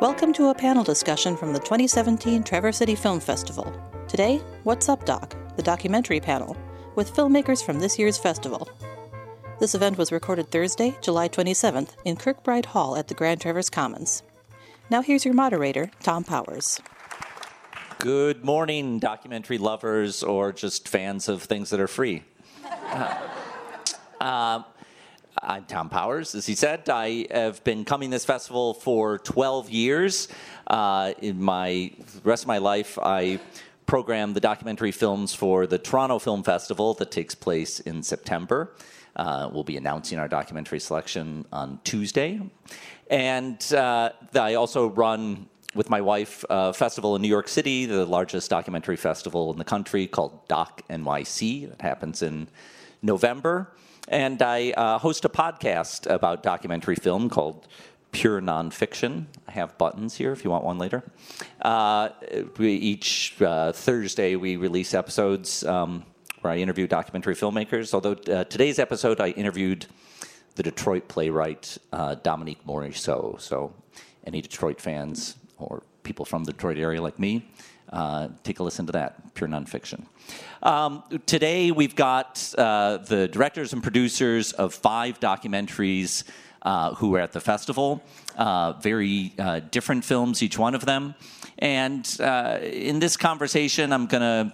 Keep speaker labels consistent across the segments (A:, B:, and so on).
A: Welcome to a panel discussion from the 2017 Traverse City Film Festival. Today, What's Up, Doc? The documentary panel, with filmmakers from this year's festival. This event was recorded Thursday, July 27th, in Kirkbride Hall at the Grand Traverse Commons. Now here's your moderator, Tom Powers.
B: Good morning, documentary lovers or just fans of things that are free. I'm Tom Powers, as he said. I have been coming to this festival for 12 years. In the rest of my life, I program the documentary films for the Toronto Film Festival that takes place in September. We'll be announcing our documentary selection on Tuesday. And I also run, with my wife, a festival in New York City, the largest documentary festival in the country, called Doc NYC. That happens in November. And I host a podcast about documentary film called Pure Nonfiction. I have buttons here if you want one later. Each Thursday we release episodes where I interview documentary filmmakers. Although today's episode I interviewed the Detroit playwright Dominique Morisseau. So any Detroit fans or people from the Detroit area like me, take a listen to that, Pure Nonfiction. Today we've got the directors and producers of 5 documentaries who are at the festival, very different films, each one of them. And in this conversation, I'm going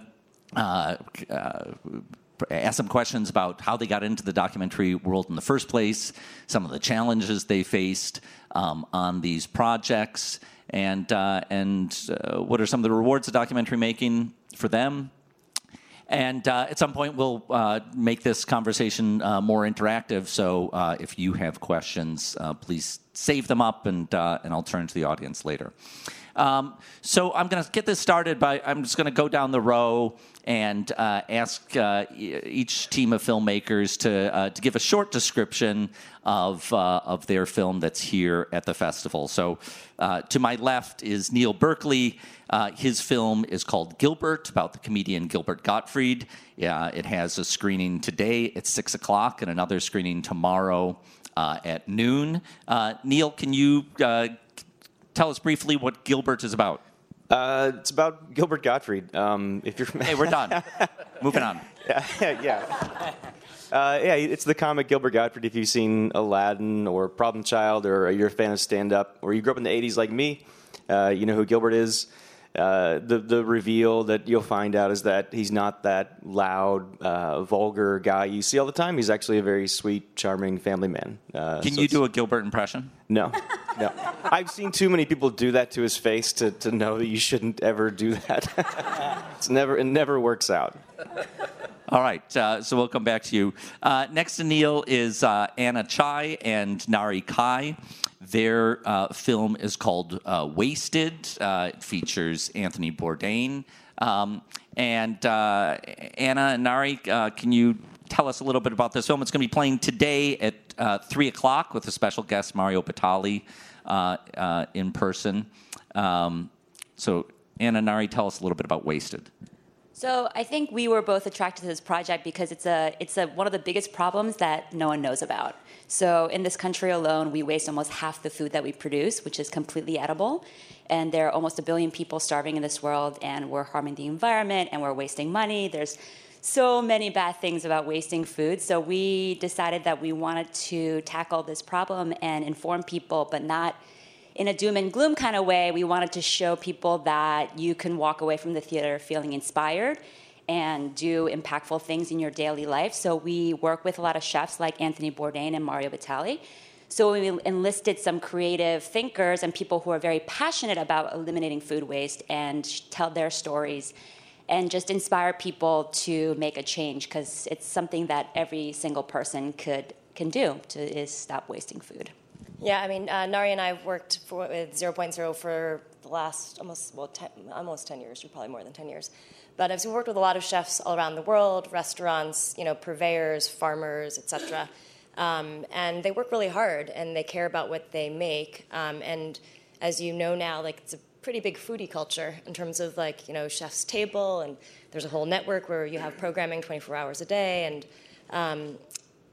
B: to ask some questions about how they got into the documentary world in the first place, some of the challenges they faced on these projects, and what are some of the rewards of documentary making for them. And at some point, we'll make this conversation more interactive. So if you have questions, please save them up, and I'll turn to the audience later. So I'm going to get this started by, I'm just going to go down the row and ask each team of filmmakers to give a short description of their film that's here at the festival. So to my left is Neil Berkeley. His film is called Gilbert, about the comedian Gilbert Gottfried. It has a screening today at 6 o'clock and another screening tomorrow at noon. Neil, can you tell us briefly what Gilbert is about?
C: It's about Gilbert Gottfried. If you're
B: Hey, we're done. Moving on.
C: Yeah. It's the comic Gilbert Gottfried. If you've seen Aladdin or Problem Child, or you're a fan of stand-up, or you grew up in the 80s like me, you know who Gilbert is. The reveal that you'll find out is that he's not that loud, vulgar guy you see all the time. He's actually a very sweet, charming family man.
B: Can you do a Gilbert impression?
C: No. I've seen too many people do that to his face to know that you shouldn't ever do that. It never works out.
B: All right, so we'll come back to you. Next to Neil is Anna Chai and Nari Kai. Their film is called Wasted. It features Anthony Bourdain. And Anna and Nari, can you tell us a little bit about this film? It's going to be playing today at 3 o'clock with a special guest, Mario Batali, in person. So Anna and Nari, tell us a little bit about Wasted.
D: So I think we were both attracted to this project because it's one of the biggest problems that no one knows about. So in this country alone, we waste almost half the food that we produce, which is completely edible. And there are almost 1 billion people starving in this world, and we're harming the environment, and we're wasting money. There's so many bad things about wasting food. So we decided that we wanted to tackle this problem and inform people, but not in a doom and gloom kind of way. We wanted to show people that you can walk away from the theater feeling inspired and do impactful things in your daily life. So we work with a lot of chefs like Anthony Bourdain and Mario Batali. So we enlisted some creative thinkers and people who are very passionate about eliminating food waste and tell their stories and just inspire people to make a change, because it's something that every single person can do is stop wasting food.
E: Yeah, I mean, Nari and I have worked with 0.0 for the last almost 10 years, or probably more than 10 years. But I've worked with a lot of chefs all around the world, restaurants, purveyors, farmers, etc. And they work really hard, and they care about what they make. And as you know now, it's a pretty big foodie culture in terms of Chef's Table, and there's a whole network where you have programming 24 hours a day, and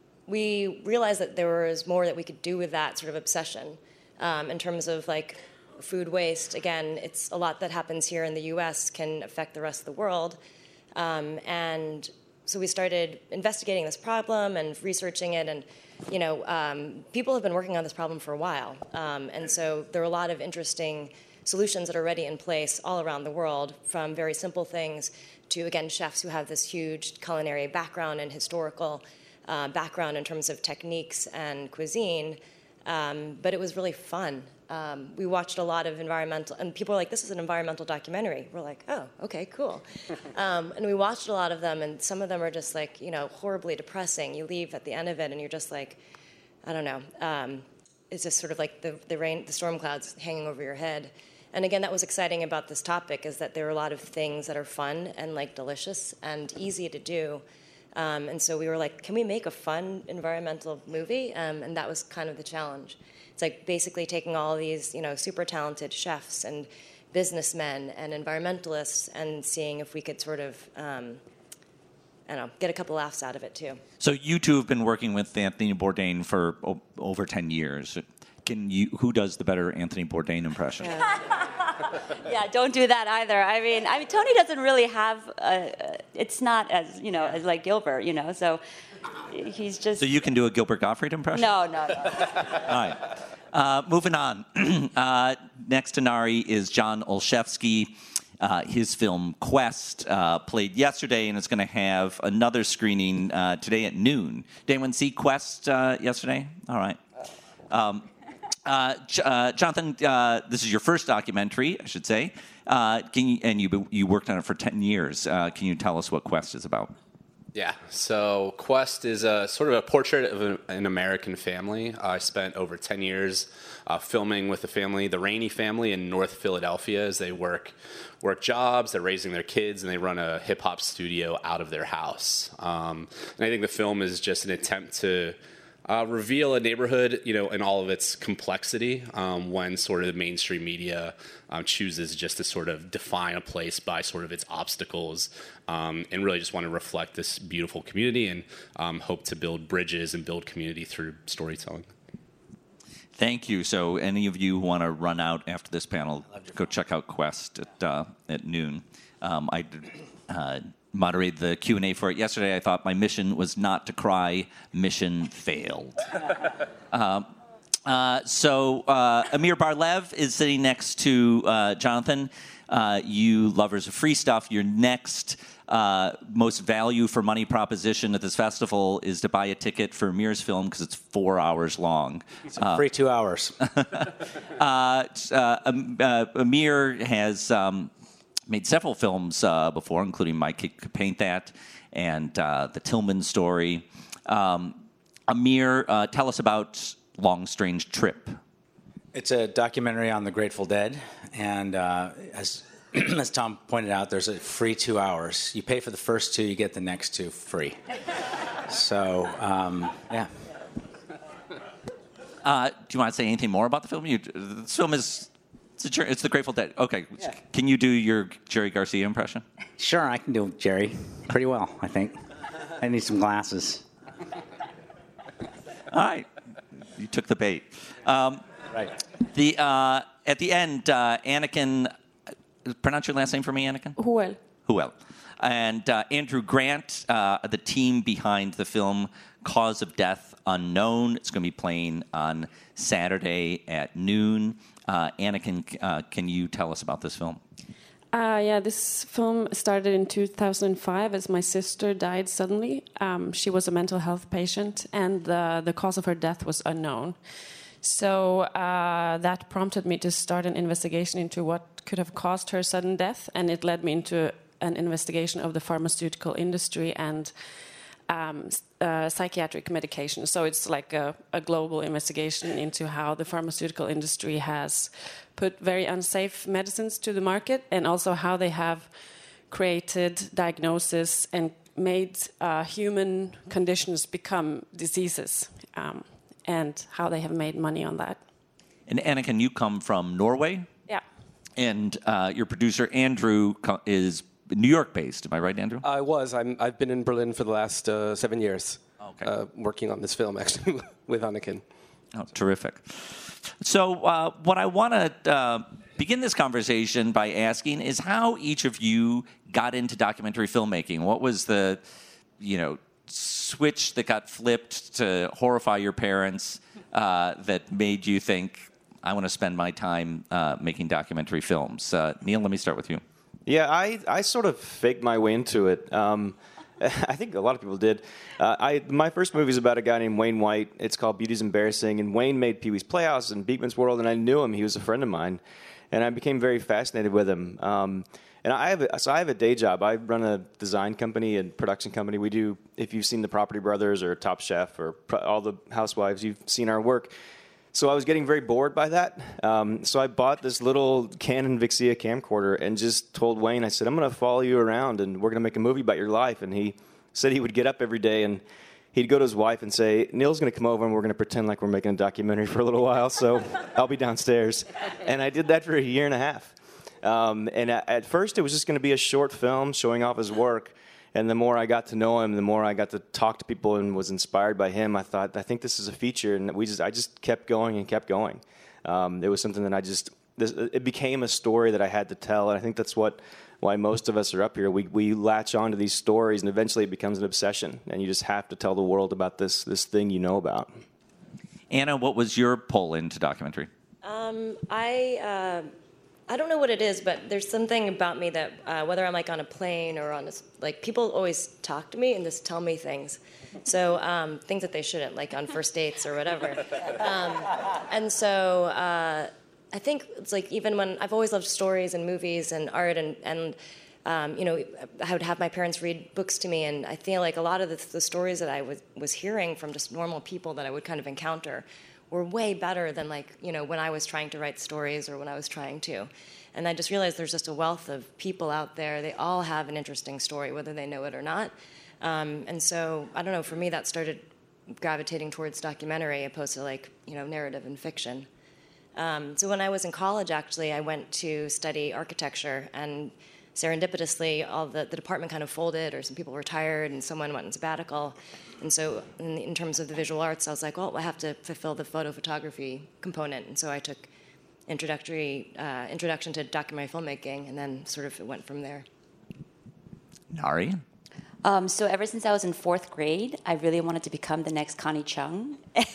E: we realized that there was more that we could do with that sort of obsession in terms of food waste, again, it's a lot that happens here in the U.S. can affect the rest of the world. And so we started investigating this problem and researching it, and people have been working on this problem for a while. And so there are a lot of interesting solutions that are already in place all around the world, from very simple things to, again, chefs who have this huge culinary background and historical background in terms of techniques and cuisine. But it was really fun. We watched a lot of environmental, and people were like, this is an environmental documentary. We're like, oh, okay, cool. And we watched a lot of them, and some of them are just like, horribly depressing. You leave at the end of it, and you're just like, I don't know. It's just sort of like the storm clouds hanging over your head. And again, that was exciting about this topic, is that there are a lot of things that are fun and like delicious and easy to do. And so we were like, can we make a fun environmental movie? And that was kind of the challenge. It's like basically taking all these, super talented chefs and businessmen and environmentalists and seeing if we could sort of, get a couple laughs out of it too.
B: So you two have been working with Anthony Bourdain for over 10 years. Who does the better Anthony Bourdain impression?
D: Yeah, don't do that either. I mean, Tony doesn't really have. It's not as as like Gilbert, So he's just.
B: So you can do a Gilbert Gottfried impression?
D: No.
B: All right. Moving on. Next to Nari is John Olszewski. His film Quest played yesterday, and it's going to have another screening today at noon. Did anyone see Quest yesterday? All right. Jonathan, this is your first documentary, I should say. You worked on it for 10 years. Can you tell us what Quest is about?
F: Yeah, so Quest is sort of a portrait of an American family. I spent over 10 years filming with the family, the Rainey family in North Philadelphia, as they work jobs, they're raising their kids, and they run a hip-hop studio out of their house. And I think the film is just an attempt to reveal a neighborhood, in all of its complexity, when sort of the mainstream media chooses just to sort of define a place by sort of its obstacles, and really just want to reflect this beautiful community and hope to build bridges and build community through storytelling.
B: Thank you. So any of you who want to run out after this panel, go check out Quest at noon. I moderated the Q&A for it yesterday. I thought my mission was not to cry. Mission failed. So Amir Bar-Lev is sitting next to Jonathan. You lovers of free stuff. Your next most value for money proposition at this festival is to buy a ticket for Amir's film because it's 4 hours long.
G: It's a free 2 hours.
B: Amir has made several films before, including My Kid Could Paint That and The Tillman Story. Amir, tell us about Long Strange Trip.
G: It's a documentary on the Grateful Dead, and as Tom pointed out, there's a free 2 hours. You pay for the first two, you get the next two free. So, yeah.
B: Do you want to say anything more about the film? This film is... It's the Grateful Dead. Okay. Yeah. Can you do your Jerry Garcia impression?
G: Sure, I can do Jerry pretty well, I think. I need some glasses.
B: All right. You took the bait.
G: Right.
B: At the end, Anakin... Pronounce your last name for me, Anakin? Huel. And Andrew Grant, the team behind the film Cause of Death Unknown. It's going to be playing on Saturday at noon. Anakin, can you tell us about this film?
H: This film started in 2005 as my sister died suddenly. She was a mental health patient, and the cause of her death was unknown. So that prompted me to start an investigation into what could have caused her sudden death, and it led me into an investigation of the pharmaceutical industry and psychiatric medication. So it's like a global investigation into how the pharmaceutical industry has put very unsafe medicines to the market, and also how they have created diagnosis and made human conditions become diseases, and how they have made money on that.
B: And Anakin, you come from Norway?
H: Yeah.
B: And your producer, Andrew, is New York-based. Am I right, Andrew?
I: I was. I've been in Berlin for the last 7 years,
B: okay.
I: Working on this film, actually, with Anakin.
B: Oh, terrific. So what I want to begin this conversation by asking is how each of you got into documentary filmmaking. What was the, switch that got flipped to horrify your parents that made you think, I want to spend my time making documentary films? Neil, let me start with you.
C: Yeah, I sort of faked my way into it. I think a lot of people did. My first movie is about a guy named Wayne White. It's called Beauty's Embarrassing, and Wayne made Pee-wee's Playhouse and Beakman's World, and I knew him. He was a friend of mine, and I became very fascinated with him. And I have a day job. I run a design company and production company. We do, if you've seen the Property Brothers or Top Chef or all the Housewives, you've seen our work. So I was getting very bored by that. So I bought this little Canon Vixia camcorder and just told Wayne, I said, I'm going to follow you around and we're going to make a movie about your life. And he said he would get up every day and he'd go to his wife and say, Neil's going to come over and we're going to pretend like we're making a documentary for a little while, so I'll be downstairs. And I did that for a year and a half. And at first it was just going to be a short film showing off his work. And the more I got to know him, the more I got to talk to people and was inspired by him, I thought, I think this is a feature. And I just kept going and kept going. It was something that it became a story that I had to tell. And I think that's why most of us are up here. We latch onto these stories and eventually it becomes an obsession. And you just have to tell the world about this thing you know about.
B: Anna, what was your pull into documentary?
E: I don't know what it is, but there's something about me that whether I'm like on a plane or people always talk to me and just tell me things. So things that they shouldn't, like on first dates or whatever. And so I think it's like even when I've always loved stories and movies and art and I would have my parents read books to me, and I feel like a lot of the stories that I was hearing from just normal people that I would kind of encounter were way better than when I was trying to write stories or when I was trying to. And I just realized there's just a wealth of people out there. They all have an interesting story, whether they know it or not. And so, I don't know, for me that started gravitating towards documentary opposed to narrative and fiction. So when I was in college, actually, I went to study architecture, and serendipitously, the department kind of folded, or some people retired, and someone went on sabbatical. And so in terms of the visual arts, I was like, well, I have to fulfill the photo photography component. And so I took introduction to documentary filmmaking, and then sort of it went from there.
B: Nari?
D: So ever since I was in 4th grade, I really wanted to become the next Connie Chung.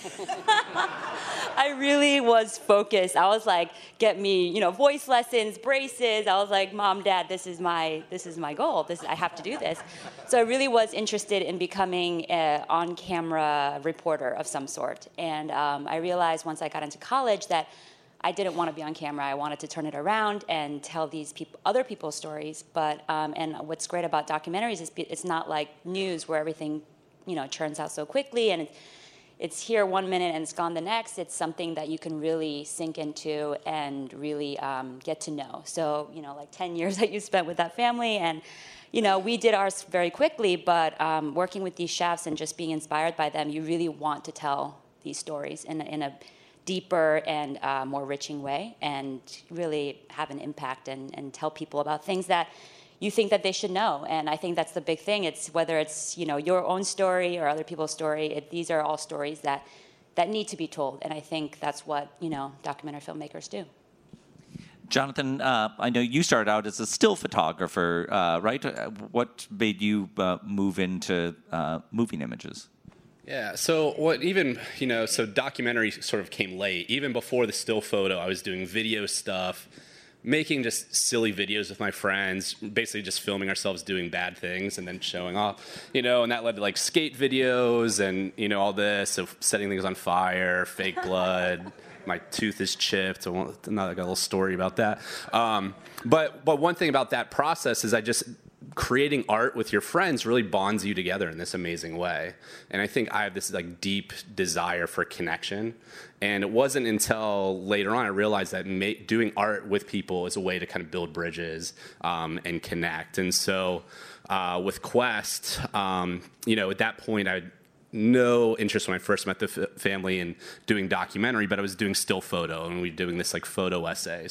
D: I really was focused. I was like, get me, voice lessons, braces. I was like, Mom, Dad, this is my goal. I have to do this. So I really was interested in becoming an on-camera reporter of some sort. And I realized once I got into college that I didn't want to be on camera. I wanted to turn it around and tell these other people's stories. But and what's great about documentaries is it's not like news where everything, churns out so quickly and it's here 1 minute and it's gone the next. It's something that you can really sink into and really get to know. So 10 years that you spent with that family, and we did ours very quickly. But working with these chefs and just being inspired by them, you really want to tell these stories in a deeper and more enriching way, and really have an impact and tell people about things that you think that they should know. And I think that's the big thing. It's whether it's your own story or other people's story. These are all stories that need to be told. And I think that's what documentary filmmakers do.
B: Jonathan, I know you started out as a still photographer, right? What made you move into moving images?
F: Yeah, so so documentary sort of came late. Even before the still photo, I was doing video stuff, making just silly videos with my friends, basically just filming ourselves doing bad things and then showing off, and that led to skate videos and, all this, so setting things on fire, fake blood. My tooth is chipped. I got a little story about that. But one thing about that process is creating art with your friends really bonds you together in this amazing way. And I think I have this deep desire for connection. And it wasn't until later on I realized that doing art with people is a way to kind of build bridges and connect. And so with Quest, at that point I had no interest when I first met the family in doing documentary, but I was doing still photo, and we were doing this photo essay.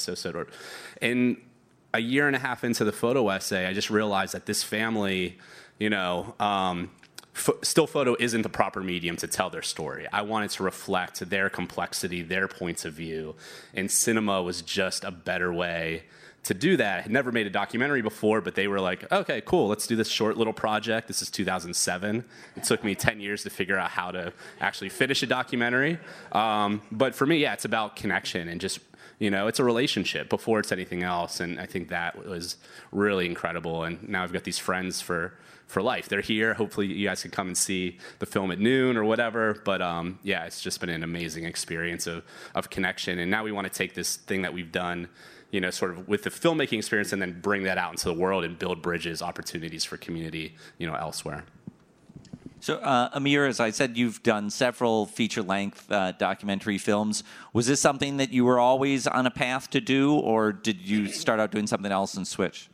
F: And a year and a half into the photo essay, I just realized that this family, still photo isn't the proper medium to tell their story. I wanted to reflect their complexity, their points of view, and cinema was just a better way to do that. I had never made a documentary before, but they were like, okay, cool, let's do this short little project. This is 2007. It took me 10 years to figure out how to actually finish a documentary. But for me, yeah, it's about connection and just, it's a relationship before it's anything else. And I think that was really incredible. And now I've got these friends for life. They're here. Hopefully you guys can come and see the film at noon or whatever. But yeah, it's just been an amazing experience of connection. And now we want to take this thing that we've done, sort of with the filmmaking experience and then bring that out into the world and build bridges, opportunities for community, elsewhere.
B: So, Amir, as I said, you've done several feature-length documentary films. Was this something that you were always on a path to do, or did you start out doing something else and switch?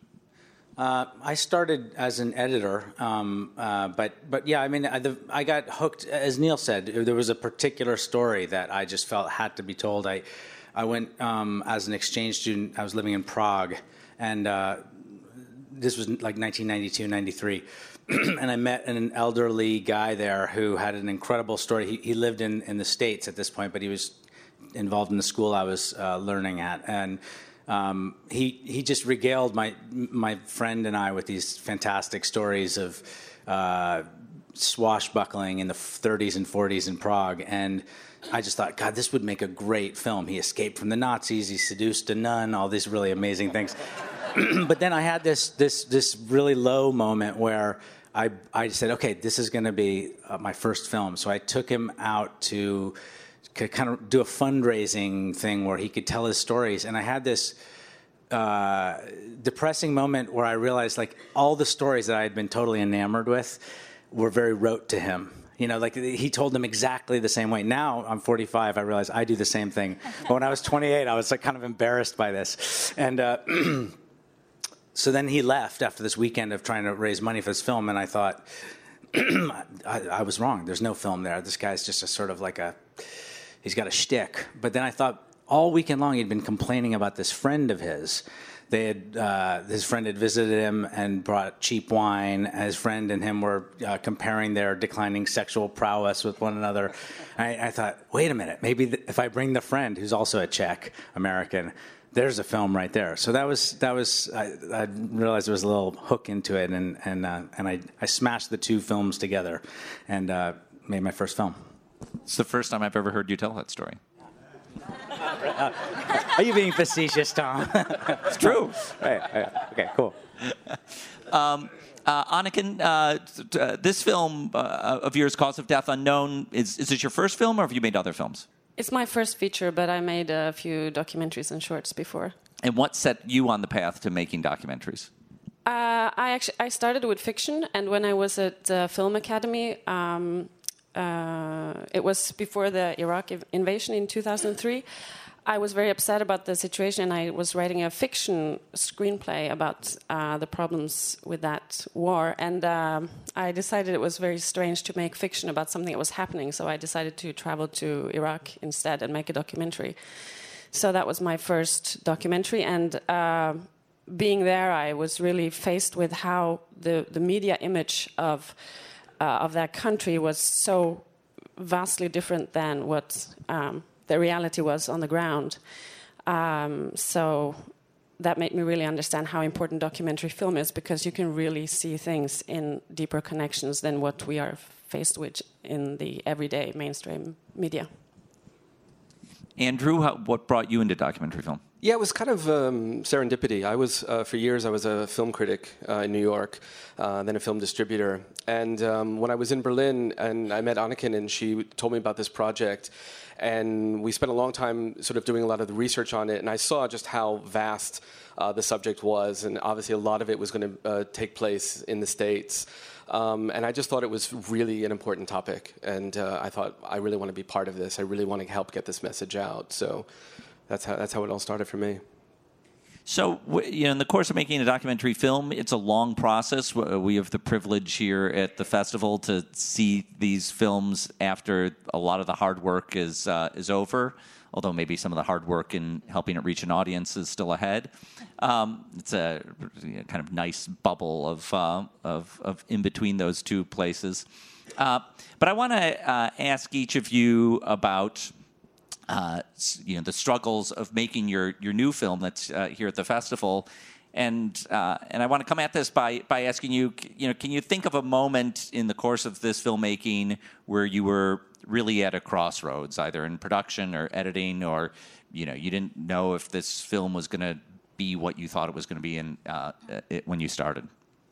G: I started as an editor, but yeah, I mean, I got hooked. As Neil said, there was a particular story that I just felt had to be told. I went as an exchange student. I was living in Prague, and this was like 1992, 93. And I met an elderly guy there who had an incredible story. He lived in the States at this point, but he was involved in the school I was learning at. And he just regaled my friend and I with these fantastic stories of swashbuckling in the 30s and 40s in Prague. And I just thought, God, this would make a great film. He escaped from the Nazis, he seduced a nun, all these really amazing things. But then I had this really low moment where I said, okay, this is going to be my first film. So I took him out to kind of do a fundraising thing where he could tell his stories. And I had this depressing moment where I realized, like, all the stories that I had been totally enamored with were very rote to him. Like he told them exactly the same way. Now I'm 45. I realize I do the same thing. But when I was 28, I was like kind of embarrassed by this. And so then he left after this weekend of trying to raise money for this film. And I thought, I was wrong. There's no film there. This guy's just a sort of like he's got a shtick. But then I thought all weekend long he'd been complaining about this friend of his. His friend had visited him and brought cheap wine. His friend and him were comparing their declining sexual prowess with one another. I thought, wait a minute, maybe if I bring the friend, who's also a Czech American, there's a film right there. So that was I realized there was a little hook into it, and I smashed the two films together and made my first film.
B: It's the first time I've ever heard you tell that story.
G: Are you being facetious, Tom?
B: It's true.
G: Right. Okay, cool.
B: Anniken, this film of yours, Cause of Death Unknown, is this your first film, or have you made other films?
H: It's my first feature, but I made a few documentaries and shorts before.
B: And what set you on the path to making documentaries?
H: I started with fiction, and when I was at the Film Academy, it was before the Iraq invasion in 2003. I was very upset about the situation. I was writing a fiction screenplay about the problems with that war, and I decided it was very strange to make fiction about something that was happening, so I decided to travel to Iraq instead and make a documentary. So that was my first documentary, and being there, I was really faced with how the media image of that country was so vastly different than what the reality was on the ground. So that made me really understand how important documentary film is, because you can really see things in deeper connections than what we are faced with in the everyday mainstream media.
B: Andrew, what brought you into documentary film?
I: Yeah, it was kind of serendipity. I was, for years, I was a film critic in New York, then a film distributor. And when I was in Berlin, and I met Anniken, and she told me about this project, and we spent a long time sort of doing a lot of the research on it, and I saw just how vast the subject was, and obviously a lot of it was going to take place in the States. And I just thought it was really an important topic, and I thought, I really want to be part of this. I really want to help get this message out. So that's how it all started for me.
B: So, in the course of making a documentary film, it's a long process. We have the privilege here at the festival to see these films after a lot of the hard work is over, although maybe some of the hard work in helping it reach an audience is still ahead. It's a kind of nice bubble of in between those two places. But I want to ask each of you about the struggles of making your new film that's here at the festival, and I want to come at this by asking you, can you think of a moment in the course of this filmmaking where you were really at a crossroads, either in production or editing, or you didn't know if this film was going to be what you thought it was going to be when you started?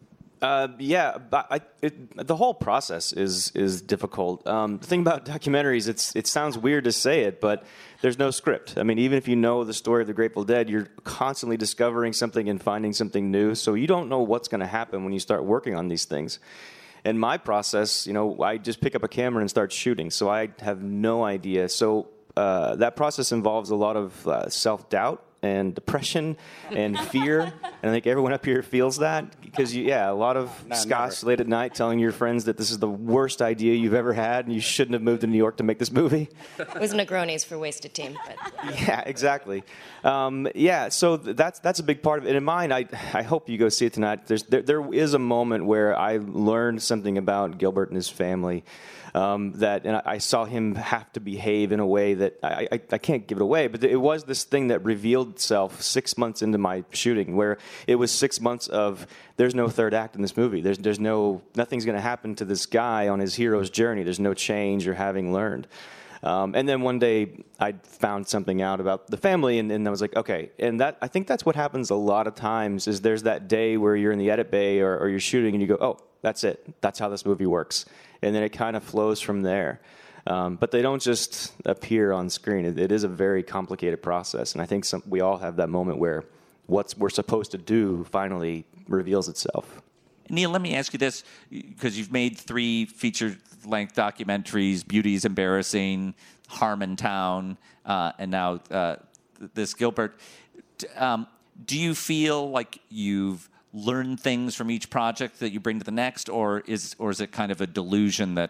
C: Yeah, but the whole process is difficult. The thing about documentaries, it sounds weird to say it, but there's no script. I mean, even if you know the story of the Grateful Dead, you're constantly discovering something and finding something new, so you don't know what's going to happen when you start working on these things. And my process, I just pick up a camera and start shooting, so I have no idea. So that process involves a lot of self-doubt and depression and fear, and I think everyone up here feels that, because a lot of scotch late at night telling your friends that this is the worst idea you've ever had and you shouldn't have moved to New York to make this movie.
E: It was Negronis for Wasted Team. But.
C: Yeah, exactly. So that's a big part of it. And in mine, I hope you go see it tonight. There is a moment where I learned something about Gilbert and his family. And I saw him have to behave in a way that I can't give it away, but it was this thing that revealed itself 6 months into my shooting, where it was 6 months of there's no third act in this movie. Nothing's going to happen to this guy on his hero's journey. There's no change or having learned. And then one day I found something out about the family, and I was like, okay. And I think that's what happens a lot of times, is there's that day where you're in the edit bay or you're shooting and you go, oh, that's it. That's how this movie works. And then it kind of flows from there. But they don't just appear on screen. It is a very complicated process. And I think we all have that moment where what we're supposed to do finally reveals itself.
B: Neil, let me ask you this, because you've made 3 feature-length documentaries, Beauty is Embarrassing, Harmontown, and now this Gilbert. Do you feel like you've learned things from each project that you bring to the next, or is it kind of a delusion that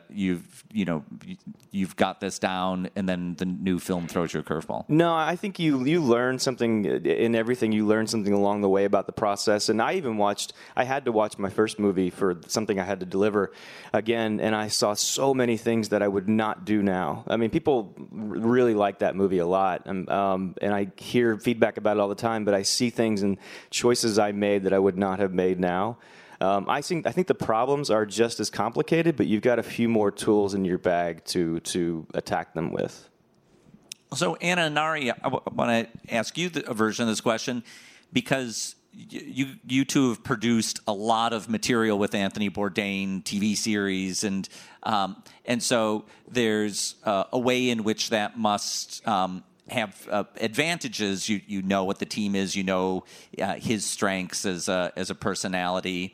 B: you've got this down and then the new film throws you a curveball?
C: No, I think you learn something in everything. You learn something along the way about the process. And I had to watch my first movie for something I had to deliver again, and I saw so many things that I would not do now. I mean, people really like that movie a lot, and I hear feedback about it all the time, but I see things and choices I made that I would not have made now. I think the problems are just as complicated, but you've got a few more tools in your bag to attack them with.
B: So, Anna and Nari, I want to ask you a version of this question, because you two have produced a lot of material with Anthony Bourdain, TV series, and so there's a way in which that must have advantages. You know what the team is. You know his strengths as a personality.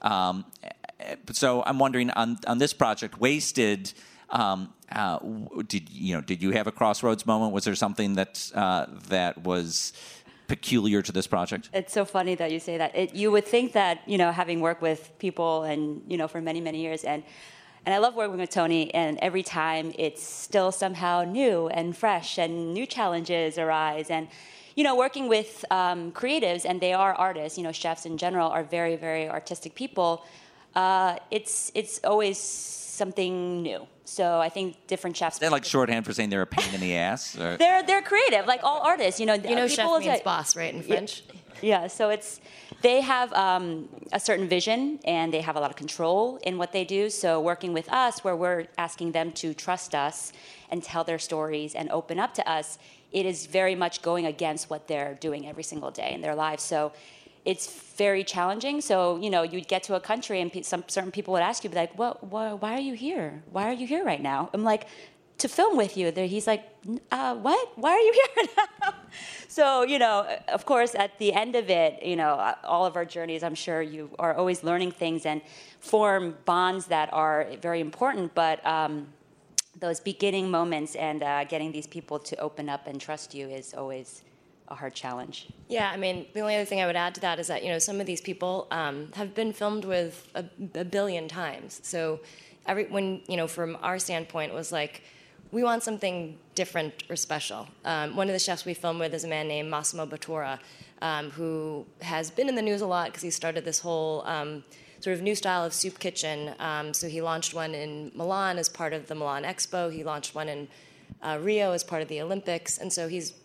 B: So I'm wondering on this project, Wasted. Did you have a crossroads moment? Was there something that was peculiar to this project?
D: It's so funny that you say that. You would think that having worked with people and for many, many years, and I love working with Tony, and every time it's still somehow new and fresh, and new challenges arise. And, working with creatives, and they are artists, chefs in general are very, very artistic people, it's always something new. So I think different chefs...
B: They're like shorthand for saying they're a pain in the ass? Or?
D: They're creative, like all artists.
E: Chef means boss, right, in French?
D: Yeah, so they have a certain vision, and they have a lot of control in what they do. So working with us, where we're asking them to trust us and tell their stories and open up to us, it is very much going against what they're doing every single day in their lives. So it's very challenging. So, you'd get to a country and certain people would ask you, like, why are you here? Why are you here right now? I'm like, to film with you. He's like, what? Why are you here now? So, of course, at the end of it, all of our journeys, I'm sure you are always learning things and form bonds that are very important. But those beginning moments and getting these people to open up and trust you is always a hard challenge.
E: Yeah, I mean, the only other thing I would add to that is that, some of these people have been filmed with a billion times. So from our standpoint, it was like, we want something different or special. One of the chefs we filmed with is a man named Massimo Bottura, who has been in the news a lot because he started this whole sort of new style of soup kitchen. So he launched one in Milan as part of the Milan Expo. He launched one in Rio as part of the Olympics. And so he's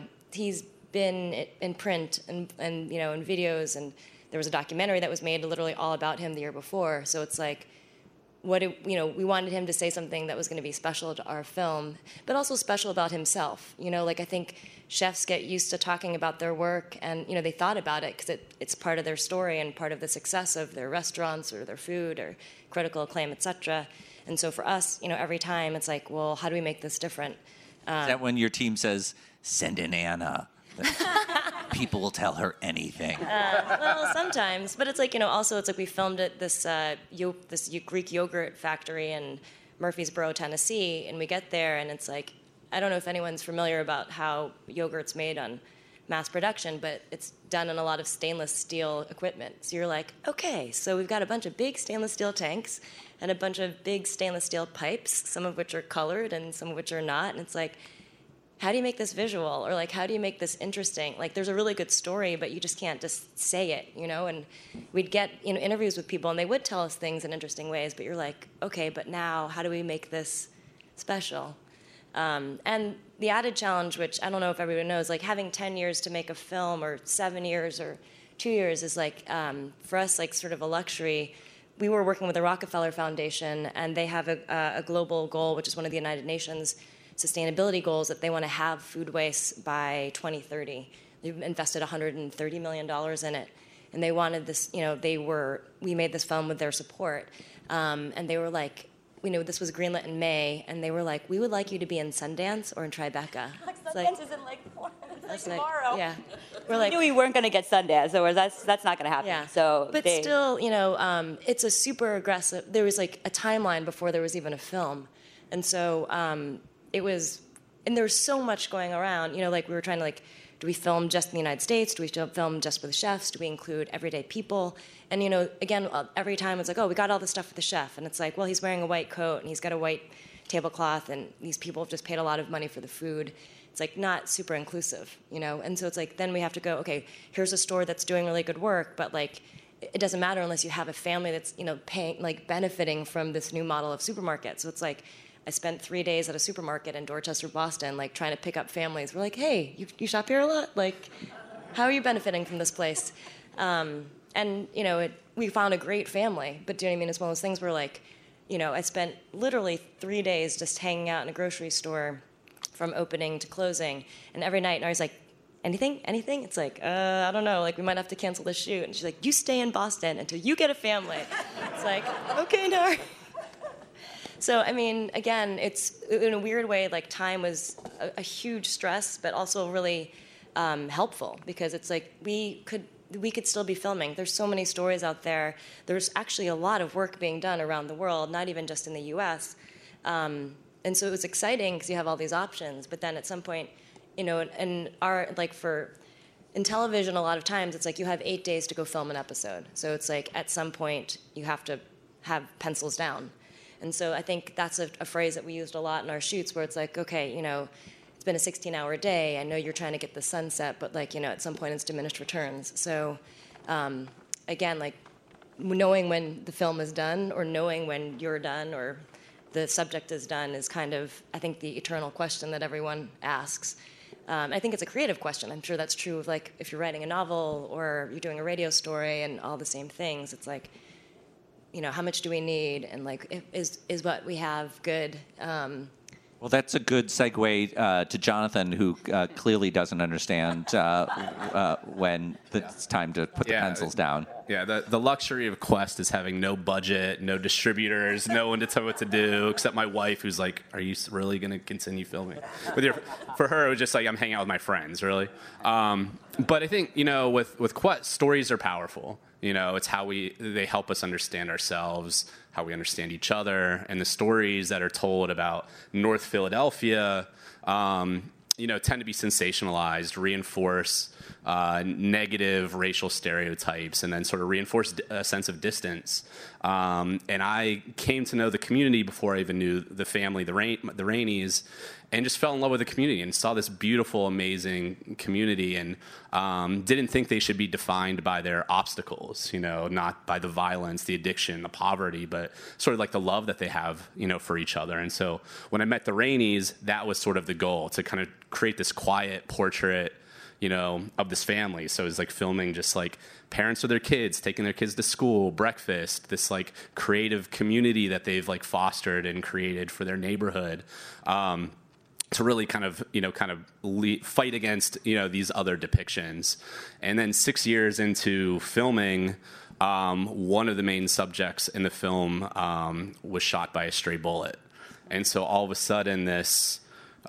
E: been in print and in videos, and there was a documentary that was made literally all about him the year before. So it's like, we wanted him to say something that was going to be special to our film, but also special about himself. I think chefs get used to talking about their work, and they thought about it because it's part of their story and part of the success of their restaurants or their food or critical acclaim, etc. And so for us, every time it's like, well, how do we make this different?
B: Is that when your team says, "Send in Anna"? People will tell her anything.
E: Well, sometimes, but it's like also it's like we filmed at this Greek yogurt factory in Murfreesboro, Tennessee, and we get there and it's like, I don't know if anyone's familiar about how yogurt's made on mass production, but it's done in a lot of stainless steel equipment. So you're like, okay, so we've got a bunch of big stainless steel tanks and a bunch of big stainless steel pipes, some of which are colored and some of which are not, and it's like, how do you make this visual? Or like, how do you make this interesting? Like, there's a really good story, but you just can't just say it, And we'd get, interviews with people, and they would tell us things in interesting ways, but you're like, okay, but now how do we make this special? And the added challenge, which I don't know if everyone knows, like having 10 years to make a film or 7 years or 2 years is like, for us, like sort of a luxury. We were working with the Rockefeller Foundation, and they have a global goal, which is one of the United Nations sustainability goals, that they want to have food waste by 2030. They've invested $130 million in it. And they wanted this, we made this film with their support. And they were like, this was greenlit in May, and they were like, we would like you to be in Sundance or in Tribeca.
D: Sundance is in like tomorrow.
E: Yeah.
D: We knew we weren't going to get Sundance, so that's not going to happen.
E: Yeah.
D: So,
E: but still, it's a super aggressive, there was like a timeline before there was even a film. And so, it was, and there was so much going around, like we were trying to do we film just in the United States? Do we film just with chefs? Do we include everyday people? And, again, every time it's like, oh, we got all this stuff for the chef. And it's like, well, he's wearing a white coat and he's got a white tablecloth and these people have just paid a lot of money for the food. It's like not super inclusive, And so it's like, then we have to go, okay, here's a store that's doing really good work, but like, it doesn't matter unless you have a family that's, paying, like benefiting from this new model of supermarket. So it's like, I spent 3 days at a supermarket in Dorchester, Boston, like trying to pick up families. We're like, hey, you shop here a lot? Like, how are you benefiting from this place? And, we found a great family. But do you know what I mean? It's one of those things where, like, I spent literally 3 days just hanging out in a grocery store from opening to closing. And every night, I was like, anything? It's like, I don't know. Like, we might have to cancel the shoot. And she's like, you stay in Boston until you get a family. It's like, okay, Nari. So, I mean, again, it's in a weird way, like time was a huge stress, but also really helpful because it's like we could still be filming. There's so many stories out there. There's actually a lot of work being done around the world, not even just in the U.S. And so it was exciting because you have all these options. But then at some point, in television, a lot of times it's like you have 8 days to go film an episode. So it's like at some point you have to have pencils down. And so I think that's a phrase that we used a lot in our shoots where it's like, okay, it's been a 16-hour day. I know you're trying to get the sunset, but like, at some point it's diminished returns. So again, like knowing when the film is done or knowing when you're done or the subject is done is kind of, I think, the eternal question that everyone asks. I think it's a creative question. I'm sure that's true of like if you're writing a novel or you're doing a radio story and all the same things. It's like, how much do we need? And like, is what we have good?
B: Well, that's a good segue to Jonathan, who clearly doesn't understand when it's time to put the pencils down.
F: Yeah, the luxury of Quest is having no budget, no distributors, no one to tell what to do, except my wife, who's like, are you really going to continue filming? For her, it was just like, I'm hanging out with my friends, really. But I think, with Quest, stories are powerful. It's how they help us understand ourselves, how we understand each other, and the stories that are told about North Philadelphia tend to be sensationalized, reinforce negative racial stereotypes, and then sort of reinforce a sense of distance. And I came to know the community before I even knew the family, the Rainies, and just fell in love with the community and saw this beautiful, amazing community, and didn't think they should be defined by their obstacles, not by the violence, the addiction, the poverty, but sort of like the love that they have, for each other. And so when I met the Rainies, that was sort of the goal, to kind of create this quiet portrait, of this family. So it's like filming just like parents with their kids, taking their kids to school, breakfast, this like creative community that they've like fostered and created for their neighborhood. To really kind of fight against, these other depictions. And then 6 years into filming, one of the main subjects in the film was shot by a stray bullet. And so all of a sudden this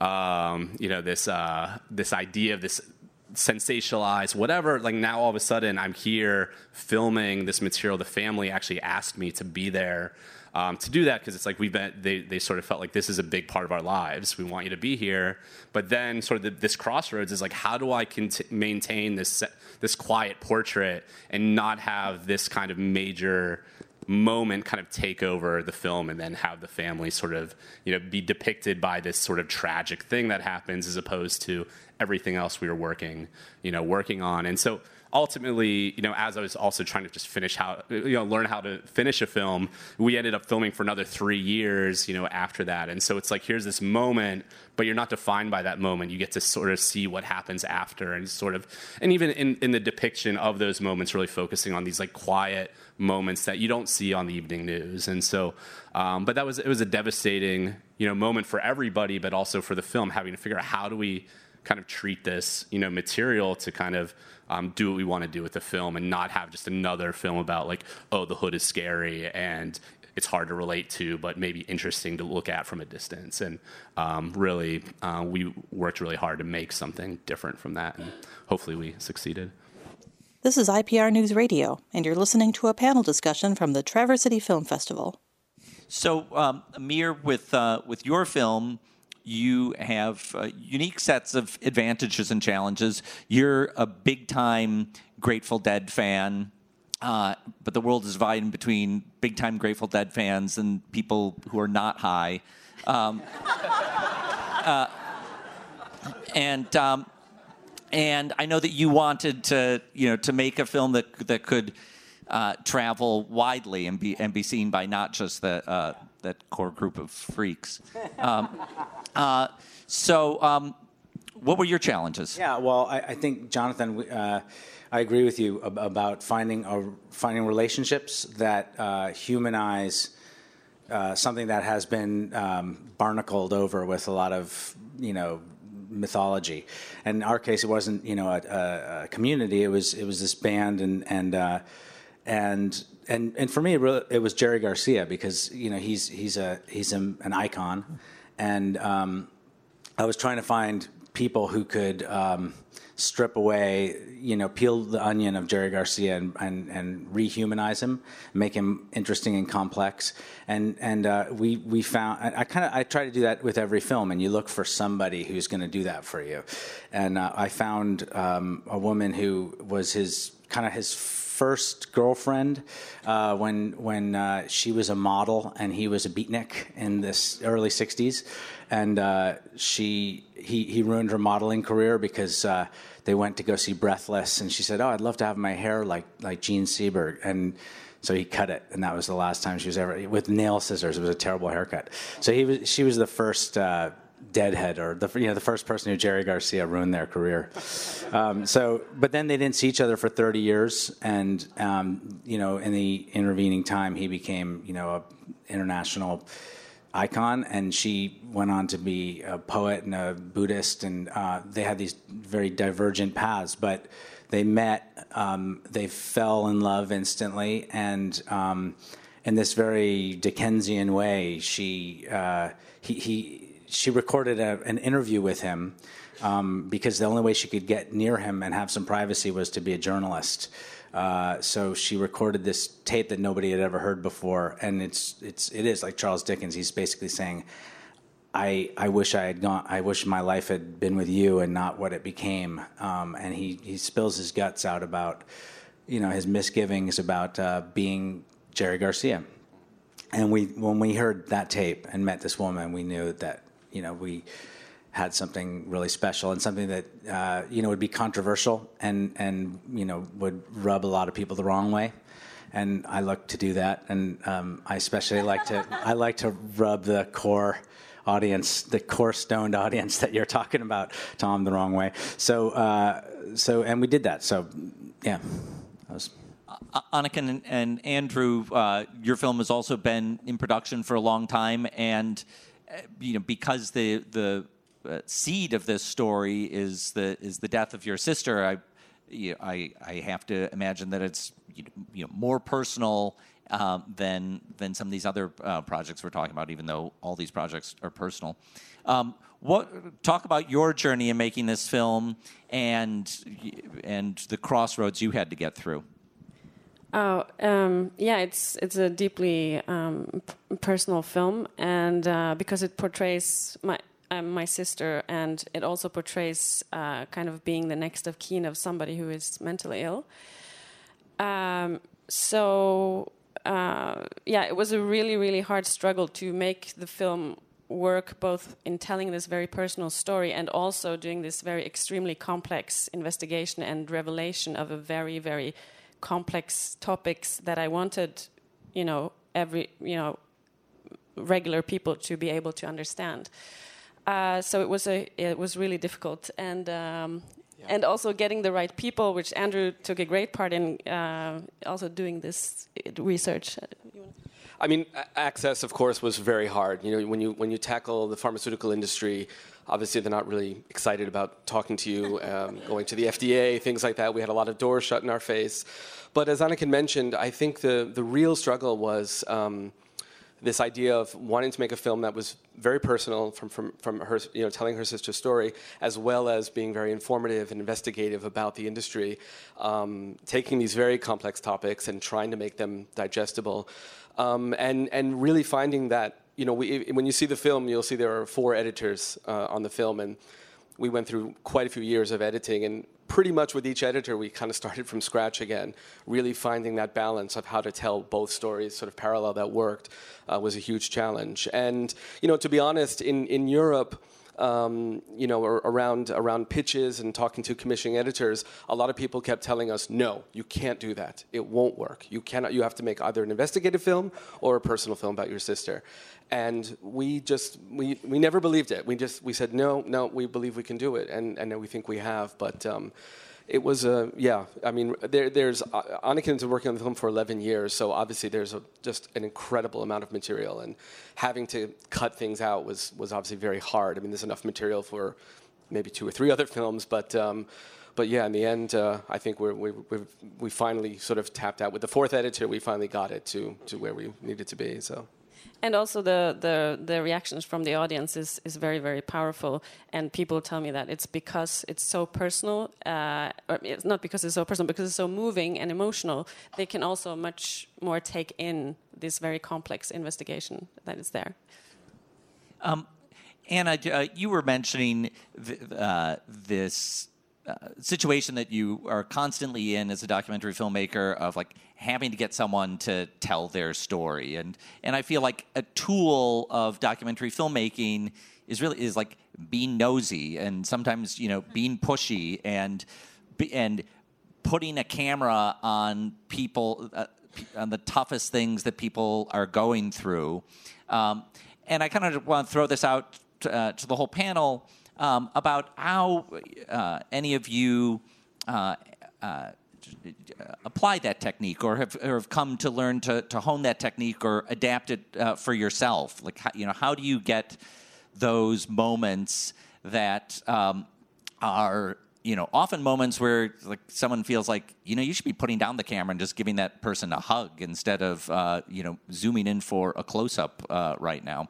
F: idea of this sensationalized whatever, like now all of a sudden I'm here filming this material. The family actually asked me to be there to do that, because it's like they sort of felt like this is a big part of our lives. We want you to be here. But then sort of this crossroads is like, how do I maintain this quiet portrait and not have this kind of major moment kind of take over the film, and then have the family sort of be depicted by this sort of tragic thing that happens, as opposed to everything else we were working on. And so ultimately, as I was also trying to just learn how to finish a film, we ended up filming for another 3 years, after that. And so it's like, here's this moment, but you're not defined by that moment. You get to sort of see what happens after, and even in the depiction of those moments, really focusing on these like quiet moments that you don't see on the evening news. And so, but it was a devastating, moment for everybody, but also for the film, having to figure out how do we kind of treat this, material to kind of do what we want to do with the film, and not have just another film about like, oh, the hood is scary and it's hard to relate to, but maybe interesting to look at from a distance. And really, we worked really hard to make something different from that, and hopefully we succeeded.
A: This is IPR News Radio, and you're listening to a panel discussion from the Traverse City Film Festival.
B: So, Amir, with your film, you have unique sets of advantages and challenges. You're a big-time Grateful Dead fan, but the world is divided between big-time Grateful Dead fans and people who are not high. And I know that you wanted to make a film that could travel widely and be seen by not just that core group of freaks. So what were your challenges?
G: Yeah, well, I think, Jonathan, I agree with you about finding relationships that humanize something that has been barnacled over with a lot of mythology. And in our case, it wasn't a community. It was this band, and for me, it was Jerry Garcia, because he's an icon, and I was trying to find people who could strip away, peel the onion of Jerry Garcia and rehumanize him, make him interesting and complex. And we found, I try to do that with every film, and you look for somebody who's going to do that for you. And I found a woman who was his first girlfriend when she was a model and he was a beatnik in this early 60s. And he ruined her modeling career because they went to go see Breathless, and she said, "Oh, I'd love to have my hair like Gene Seberg." And so he cut it, and that was the last time she was ever with nail scissors. It was a terrible haircut. So she was the first deadhead, or the first person who Jerry Garcia ruined their career. But then they didn't see each other for 30 years, and in the intervening time, he became a international icon, and she went on to be a poet and a Buddhist, and they had these very divergent paths, but they met, they fell in love instantly, and in this very Dickensian way, she recorded an interview with him because the only way she could get near him and have some privacy was to be a journalist. So she recorded this tape that nobody had ever heard before, and it is like Charles Dickens. He's basically saying, I wish I had gone. I wish my life had been with you and not what it became. And he spills his guts out about, his misgivings about being Jerry Garcia. And when we heard that tape and met this woman, we knew that we had something really special and something that would be controversial and would rub a lot of people the wrong way. And I look to do that, and I especially like to rub the core audience, the core stoned audience that you're talking about, Tom, the wrong way. So and we did that. So yeah, that was.
B: Anniken and Andrew, your film has also been in production for a long time, and because the seed of this story is the death of your sister, I have to imagine that it's more personal than some of these other projects we're talking about, even though all these projects are personal. Talk about your journey in making this film and the crossroads you had to get through.
H: It's a deeply personal film, and because it portrays my sister, and it also portrays kind of being the next of kin of somebody who is mentally ill. It was a really, really hard struggle to make the film work, both in telling this very personal story and also doing this very extremely complex investigation and revelation of a very, very complex topics that I wanted, regular people to be able to understand. So it was really difficult, and also getting the right people, which Andrew took a great part in, also doing this research.
I: I mean, access, of course, was very hard. When you tackle the pharmaceutical industry, obviously they're not really excited about talking to you, going to the FDA, things like that. We had a lot of doors shut in our face. But as Anniken mentioned, I think the real struggle was this idea of wanting to make a film that was very personal from her, telling her sister's story, as well as being very informative and investigative about the industry, taking these very complex topics and trying to make them digestible, and really finding that, when you see the film, you'll see there are 4 editors on the film, and we went through quite a few years of editing, and pretty much with each editor, we kind of started from scratch again, really finding that balance of how to tell both stories sort of parallel that worked was a huge challenge. And, to be honest, in Europe, around pitches and talking to commissioning editors, a lot of people kept telling us, no, you can't do that. It won't work. You have to make either an investigative film or a personal film about your sister. And we never believed it. We said, no, we believe we can do it. And we think we have. But it was there's Anniken's been working on the film for 11 years, so obviously there's just an incredible amount of material, and having to cut things out was obviously very hard. I mean, there's enough material for maybe 2 or 3 other films, but yeah, in the end, I think we finally sort of tapped out with the 4th editor. We finally got it to where we needed to be. So.
H: And also the reactions from the audience is very, very powerful. And people tell me that it's because it's so personal, or it's not because it's so personal, because it's so moving and emotional, they can also much more take in this very complex investigation that is there.
B: Anna, you were mentioning this situation that you are constantly in as a documentary filmmaker of like having to get someone to tell their story, and I feel like a tool of documentary filmmaking is like being nosy and sometimes being pushy and putting a camera on people on the toughest things that people are going through, and I kind of want to throw this out to the whole panel. About how any of you apply that technique, or have come to learn to hone that technique, or adapt it for yourself. Like, how do you get those moments that are often moments where like someone feels like you should be putting down the camera and just giving that person a hug instead of zooming in for a close-up right now.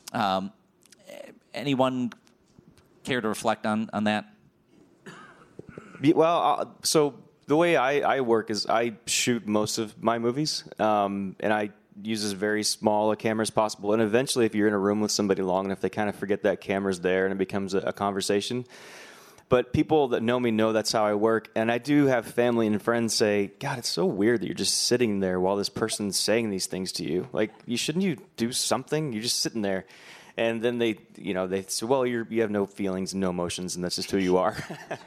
B: Anyone care to reflect on that?
C: Well, so the way I work is I shoot most of my movies, and I use as very small a camera as possible. And eventually, if you're in a room with somebody long enough, they kind of forget that camera's there and it becomes a conversation. But people that know me know that's how I work. And I do have family and friends say, God, it's so weird that you're just sitting there while this person's saying these things to you. Like, shouldn't you do something? You're just sitting there. And then they say, well, you have no feelings, no emotions, and that's just who you are.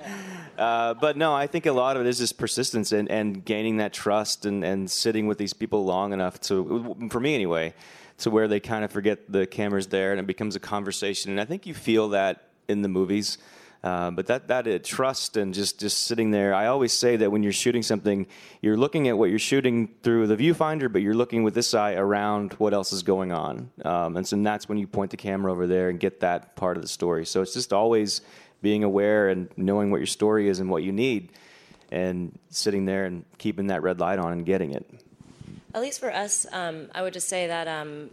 C: But no, I think a lot of it is just persistence and gaining that trust and sitting with these people long enough to, for me anyway, to where they kind of forget the camera's there and it becomes a conversation. And I think you feel that in the movies. But that trust and just sitting there. I always say that when you're shooting something, you're looking at what you're shooting through the viewfinder, but you're looking with this eye around what else is going on. And so that's when you point the camera over there and get that part of the story. So it's just always being aware and knowing what your story is and what you need and sitting there and keeping that red light on and getting it.
E: At least for us, I would just say that I'm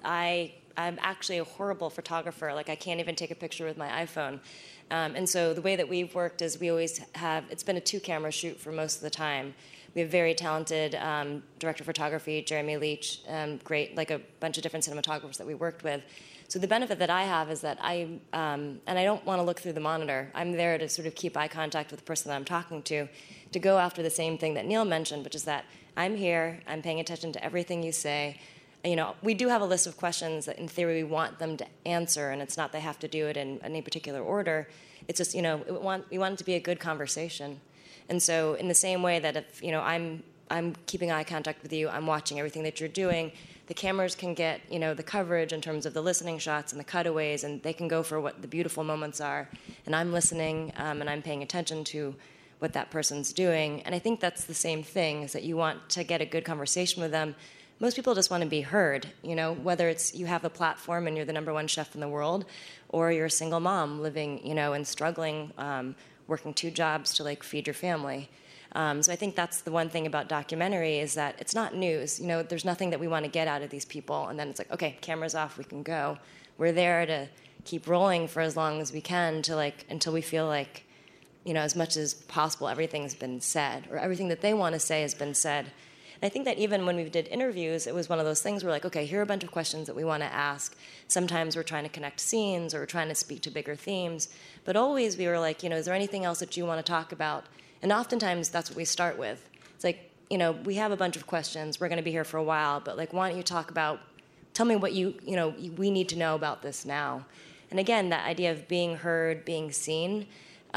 E: actually a horrible photographer. Like, I can't even take a picture with my iPhone. And so the way that we've worked is we always have, it's been a 2-camera shoot for most of the time. We have very talented director of photography, Jeremy Leach, great, like a bunch of different cinematographers that we worked with. So the benefit that I have is that and I don't want to look through the monitor. I'm there to sort of keep eye contact with the person that I'm talking to go after the same thing that Neil mentioned, which is that I'm here, I'm paying attention to everything you say. You know, we do have a list of questions that in theory we want them to answer, and it's not they have to do it in any particular order. It's just, we want it to be a good conversation. And so in the same way that if, I'm keeping eye contact with you, I'm watching everything that you're doing, the cameras can get, the coverage in terms of the listening shots and the cutaways, and they can go for what the beautiful moments are. And I'm listening, and I'm paying attention to what that person's doing. And I think that's the same thing, is that you want to get a good conversation with them. Most people just want to be heard, whether it's you have a platform and you're the #1 chef in the world, or you're a single mom living, and struggling, working 2 jobs to feed your family. So I think that's the one thing about documentary is that it's not news. There's nothing that we want to get out of these people, and then it's like, okay, camera's off, we can go. We're there to keep rolling for as long as we can until we feel like, as much as possible, everything's been said, or everything that they want to say has been said. I think that even when we did interviews, it was one of those things where okay, here are a bunch of questions that we want to ask. Sometimes we're trying to connect scenes or we're trying to speak to bigger themes. But always we were like, is there anything else that you want to talk about? And oftentimes that's what we start with. It's like, we have a bunch of questions. We're going to be here for a while, but why don't you tell me what we need to know about this now. And again, that idea of being heard, being seen,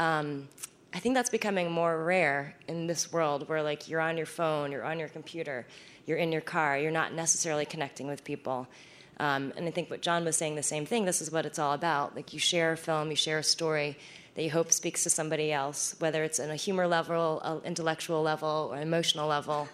E: I think that's becoming more rare in this world where you're on your phone, you're on your computer, you're in your car, you're not necessarily connecting with people. And I think what John was saying, the same thing, this is what it's all about. You share a film, you share a story that you hope speaks to somebody else, whether it's on a humor level, an intellectual level, or emotional level.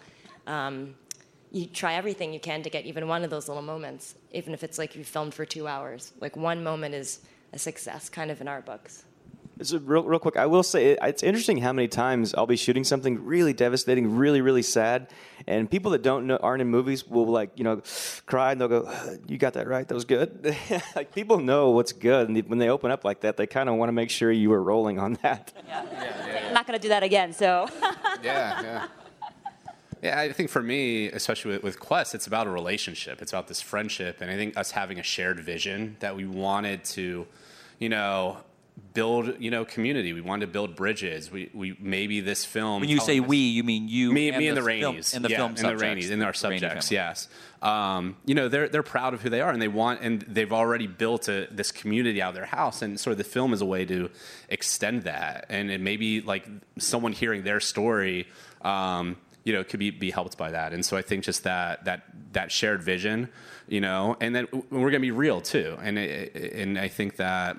E: You try everything you can to get even one of those little moments, even if it's you filmed for 2 hours. One moment is a success, kind of in our books.
C: So real quick, I will say it's interesting how many times I'll be shooting something really devastating, really, really sad, and people that aren't in movies will cry and they'll go, "You got that right? That was good." People know what's good, and when they open up like that, they kind of want to make sure you were rolling on that.
D: Yeah. I'm not going to do that again. So.
F: Yeah. Yeah, I think for me, especially with Quest, it's about a relationship. It's about this friendship, and I think us having a shared vision that we wanted to, build, community. We wanted to build bridges. We maybe this film.
B: When you say we, you mean you,
F: me and the Rainies,
B: and the film subjects,
F: the Rainies, and our subjects. Yes, they're proud of who they are, and they've already built this community out of their house, and sort of the film is a way to extend that, and it maybe someone hearing their story. Could be helped by that, and so I think just that shared vision, and then we're gonna be real too, and I think that.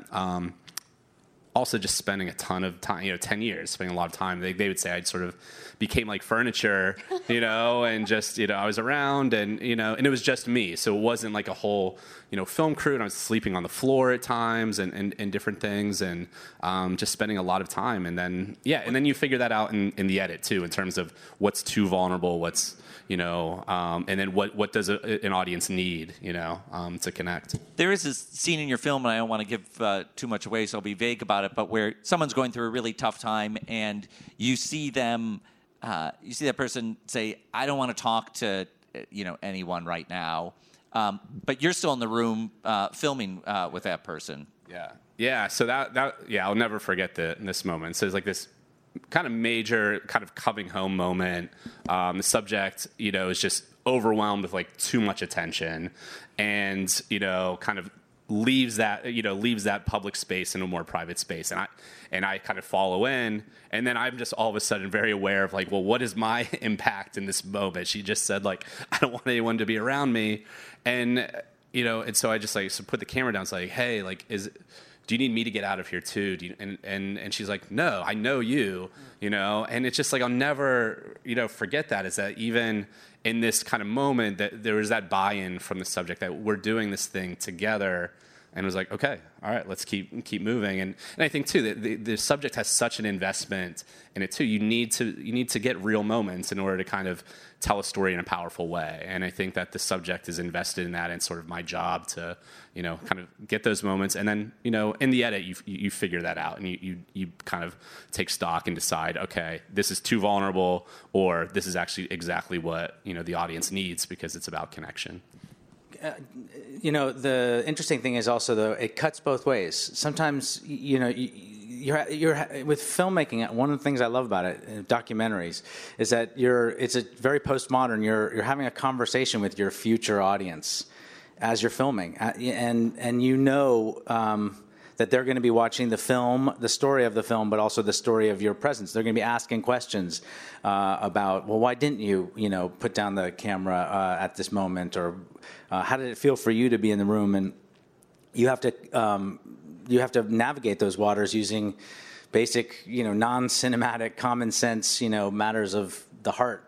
F: Also, just spending a ton of time, 10 years, spending a lot of time. They would say I'd sort of became like furniture, and just, I was around and, and it was just me. So it wasn't like a whole, film crew, and I was sleeping on the floor at times and different things, and just spending a lot of time. And then, and then you figure that out in the edit too, in terms of what's too vulnerable, what's, and then what does an audience need, to connect.
B: There is this scene in your film, and I don't want to give too much away, so I'll be vague about it, but where someone's going through a really tough time, and you see them, you see that person say, "I don't want to talk to anyone right now. But you're still in the room filming with that person.
F: Yeah. So I'll never forget this moment. So it's like this kind of major kind of coming home moment. The subject, is just overwhelmed with like too much attention, and kind of leaves that public space into a more private space, and I kind of follow in, and then I'm just all of a sudden very aware of like, well, what is my impact in this moment? She just said like, I don't want anyone to be around me, and and so I just like put the camera down. It's like, hey, like, do you need me to get out of here too? And she's like, no, I know you, and it's just like, I'll never, forget that, is that even in this kind of moment that there was that buy-in from the subject that we're doing this thing together, and it was like, okay, all right, let's keep moving. And I think too that the subject has such an investment in it too. You need to get real moments in order to kind of tell a story in a powerful way. And I think that the subject is invested in that, and sort of my job to kind of get those moments. And then in the edit you figure that out, and you kind of take stock and decide, okay, this is too vulnerable, or this is actually exactly what the audience needs, because it's about connection.
G: The interesting thing is also, though, it cuts both ways. Sometimes, you're with filmmaking. One of the things I love about it, documentaries, is that it's a very postmodern. You're having a conversation with your future audience as you're filming, and that they're going to be watching the film, the story of the film, but also the story of your presence. They're going to be asking questions about, well, why didn't you, put down the camera at this moment, or how did it feel for you to be in the room? And you have to navigate those waters using basic, non-cinematic, common sense, matters of the heart,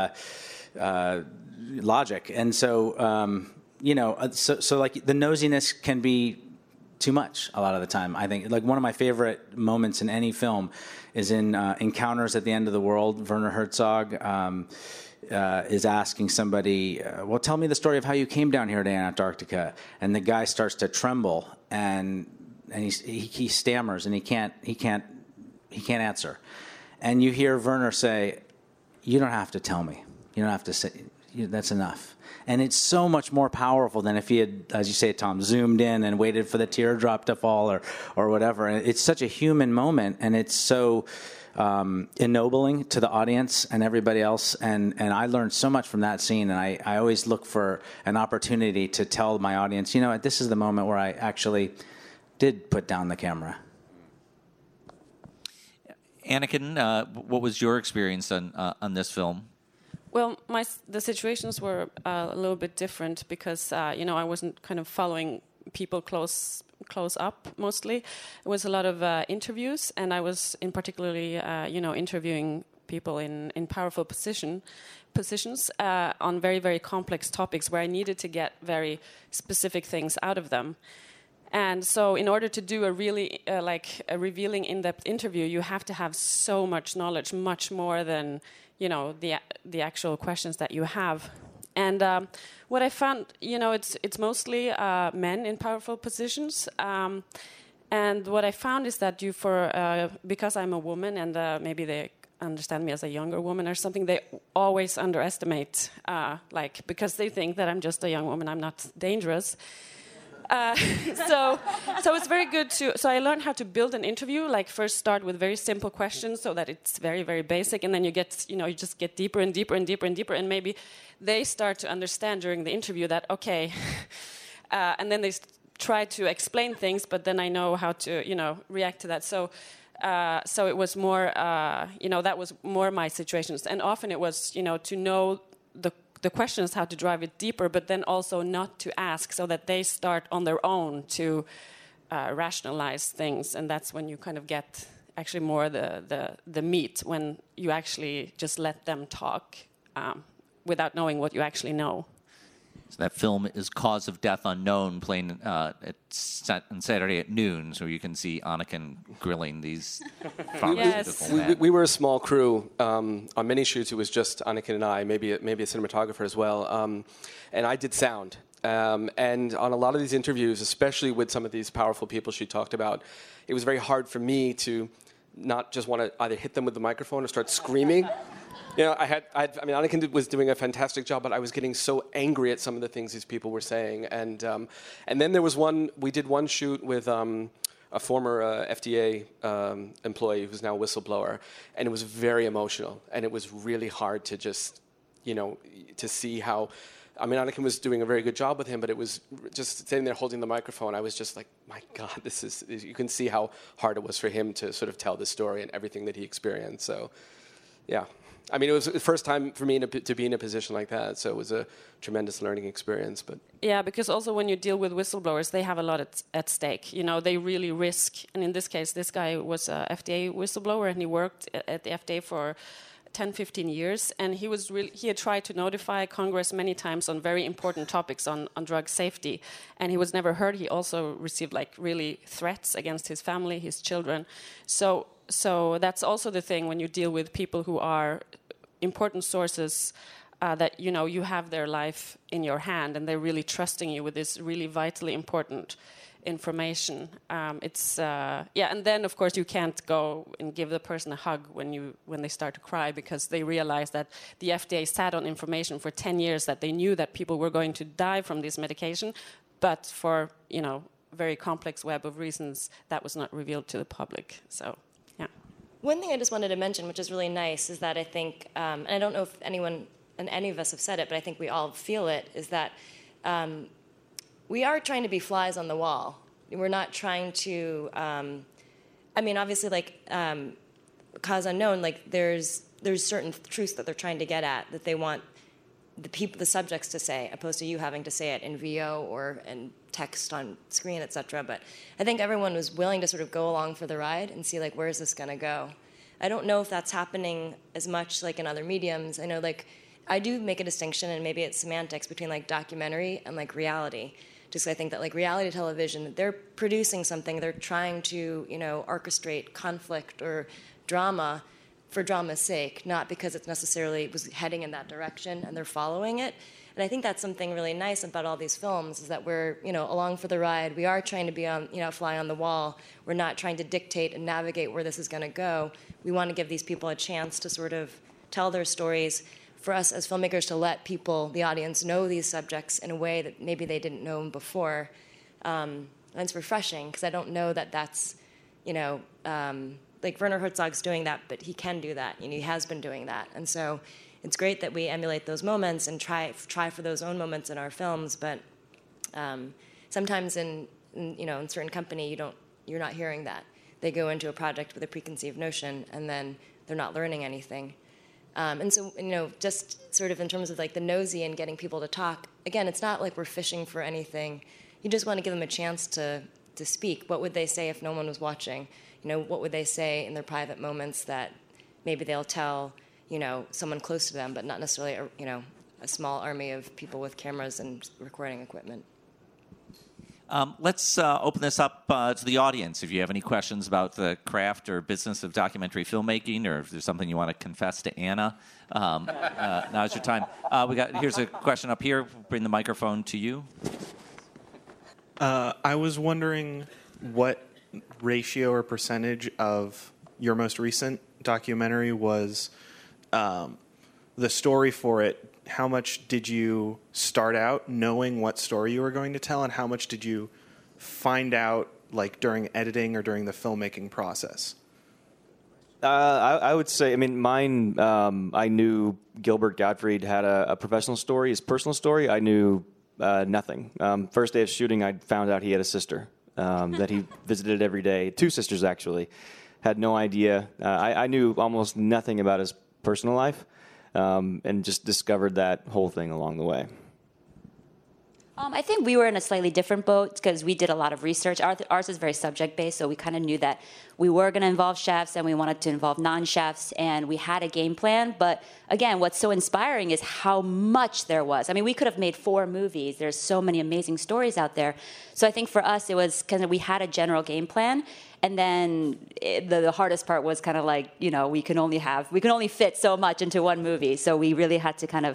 G: logic. And so, so like the nosiness can be too much a lot of the time. I think like one of my favorite moments in any film is in Encounters at the End of the World. Werner Herzog is asking somebody, well, tell me the story of how you came down here to Antarctica. And the guy starts to tremble, and he stammers, and he can't answer. And you hear Werner say, you don't have to tell me. You don't have to say, that's enough. And it's so much more powerful than if he had, as you say, Tom, zoomed in and waited for the teardrop to fall or whatever. And it's such a human moment, and it's so ennobling to the audience and everybody else. And I learned so much from that scene, and I always look for an opportunity to tell my audience, this is the moment where I actually did put down the camera.
B: Anakin, what was your experience on this film?
H: Well, the situations were a little bit different because I wasn't kind of following people close up mostly. It was a lot of interviews, and I was in particularly interviewing people in powerful positions on very, very complex topics where I needed to get very specific things out of them. And so in order to do a really a revealing in-depth interview, you have to have so much knowledge, much more than the actual questions that you have. And what I found, it's mostly men in powerful positions. And what I found is that because I'm a woman, and maybe they understand me as a younger woman or something, they always underestimate, because they think that I'm just a young woman, I'm not dangerous. So it's very good so I learned how to build an interview, first start with very simple questions so that it's very, very basic, and then you just get deeper and deeper and deeper and deeper, and maybe they start to understand during the interview that, okay, and then they try to explain things, but then I know how to, react to that. So it was more, that was more my situations, and often it was, to know the questions, how to drive it deeper, but then also not to ask, so that they start on their own to rationalize things, and that's when you kind of get actually more the meat, when you actually just let them talk without knowing what you actually know.
B: So that film is Cause of Death Unknown, playing on Saturday at noon, so you can see Anakin grilling these pharmaceutical men.
I: We were a small crew. On many shoots, it was just Anakin and I, maybe a cinematographer as well. And I did sound. And on a lot of these interviews, especially with some of these powerful people she talked about, it was very hard for me to not just want to either hit them with the microphone or start screaming. You know, I mean, Anakin was doing a fantastic job, but I was getting so angry at some of the things these people were saying. And then there was we did one shoot with a former FDA employee who's now a whistleblower, and it was very emotional, and it was really hard to just, you know, to see how. I mean, Anakin was doing a very good job with him, but it was just sitting there holding the microphone. I was just like, my God, you can see how hard it was for him to sort of tell this story and everything that he experienced. So, yeah. I mean, it was the first time for me to be in a position like that, so it was a tremendous learning experience. But
H: yeah, because also when you deal with whistleblowers, they have a lot at stake. You know, they really risk. And in this case, this guy was a FDA whistleblower, and he worked at the FDA for 10, 15 years, and he had tried to notify Congress many times on very important topics on drug safety, and he was never heard. He also received like really threats against his family, his children. So that's also the thing when you deal with people who are important sources, that you know you have their life in your hand and they're really trusting you with this really vitally important information. And then of course you can't go and give the person a hug when they start to cry, because they realize that the FDA sat on information for 10 years that they knew that people were going to die from this medication, but for very complex web of reasons that was not revealed to the public. So.
E: One thing I just wanted to mention, which is really nice, is that I think, and I don't know if anyone and any of us have said it, but I think we all feel it, is that we are trying to be flies on the wall. We're not trying to, obviously, like, cause unknown, like, there's certain truths that they're trying to get at, that they want the subjects to say, opposed to you having to say it in VO or in text on screen, etc. But I think everyone was willing to sort of go along for the ride and see, like, where is this going to go? I don't know if that's happening as much like in other mediums. I know, like, I do make a distinction, and maybe it's semantics, between like documentary and like reality. Just I think that like reality television, they're producing something, they're trying to, orchestrate conflict or drama for drama's sake, not because it's necessarily was heading in that direction and they're following it. And I think that's something really nice about all these films, is that we're, along for the ride. We are trying to be on, fly on the wall. We're not trying to dictate and navigate where this is going to go. We want to give these people a chance to sort of tell their stories, for us as filmmakers to let people, the audience, know these subjects in a way that maybe they didn't know them before. And it's refreshing, because I don't know that that's, like Werner Herzog's doing that, but he can do that. He has been doing that. And so it's great that we emulate those moments and try for those own moments in our films. But sometimes in certain company, you're not hearing that. They go into a project with a preconceived notion, and then they're not learning anything. And so, just sort of in terms of like the nosy and getting people to talk, again, it's not like we're fishing for anything. You just want to give them a chance to speak. What would they say if no one was watching? What would they say in their private moments that maybe they'll tell, someone close to them, but not necessarily, a small army of people with cameras and recording equipment.
B: Let's open this up to the audience. If you have any questions about the craft or business of documentary filmmaking, or if there's something you want to confess to Anna, now's your time. Here's a question up here. Bring the microphone to you.
J: I was wondering what ratio or percentage of your most recent documentary was the story for it. How much did you start out knowing what story you were going to tell, and how much did you find out like during editing or during the filmmaking process?
C: I would say, mine, I knew Gilbert Gottfried had a professional story, his personal story. I knew nothing. First day of shooting, I found out he had a sister that he visited every day. 2 sisters, actually. Had no idea. I knew almost nothing about his personal life. And just discovered that whole thing along the way.
D: I think we were in a slightly different boat because we did a lot of research. Ours is very subject-based, so we kind of knew that we were going to involve chefs and we wanted to involve non-chefs, and we had a game plan. But again, what's so inspiring is how much there was. We could have made 4 movies. There's so many amazing stories out there. So I think for us, it was kind of, we had a general game plan. And then the hardest part was kind of like, we can only fit so much into one movie. So we really had to kind of,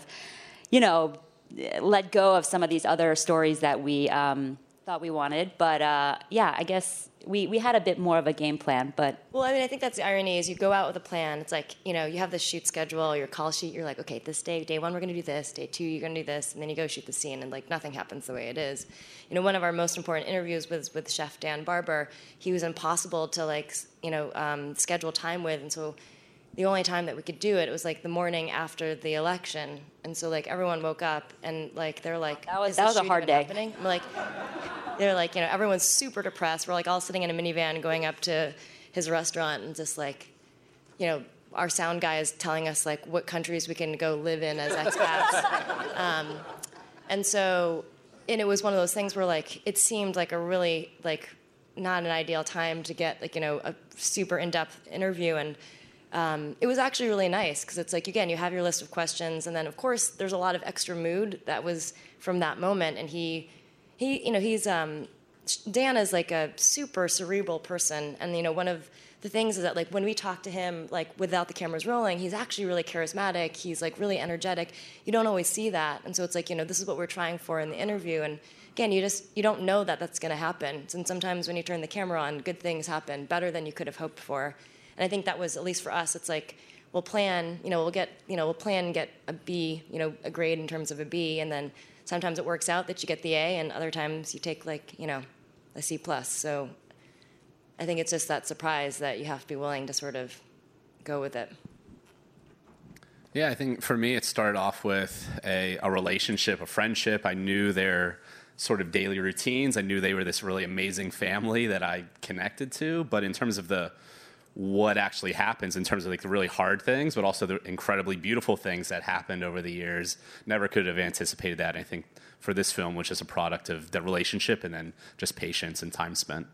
D: let go of some of these other stories that we thought we wanted. But I guess we had a bit more of a game plan, but...
E: Well, I mean, I think that's the irony is you go out with a plan. It's like, you have this shoot schedule, your call sheet. You're like, okay, this day one, we're going to do this. Day 2, you're going to do this. And then you go shoot the scene, and, like, nothing happens the way it is. One of our most important interviews was with Chef Dan Barber. He was impossible to, like, schedule time with. And so the only time that we could do it was, like, the morning after the election. And so, like, everyone woke up, and, like, they're like,
D: that was a hard day.
E: Happening? I'm like... They're like, everyone's super depressed. We're like all sitting in a minivan going up to his restaurant and just like, our sound guy is telling us like what countries we can go live in as expats. And it was one of those things where like, it seemed like a really like not an ideal time to get like, a super in-depth interview. And it was actually really nice because it's like, again, you have your list of questions. And then of course there's a lot of extra mood that was from that moment. And he's Dan is like a super cerebral person, and one of the things is that like when we talk to him like without the cameras rolling, he's actually really charismatic. He's like really energetic. You don't always see that, and so it's like this is what we're trying for in the interview. And again, you don't know that that's going to happen. And sometimes when you turn the camera on, good things happen better than you could have hoped for. And I think that was at least for us. It's like we'll plan, we'll get a B, a grade in terms of a B, and then. Sometimes it works out that you get the A, and other times you take like, a C+. So I think it's just that surprise that you have to be willing to sort of go with it.
F: Yeah, I think for me it started off with a relationship, a friendship. I knew their sort of daily routines. I knew they were this really amazing family that I connected to. But in terms of what actually happens in terms of like the really hard things, but also the incredibly beautiful things that happened over the years. Never could have anticipated that. I think for this film, which is a product of the relationship and then just patience and time spent.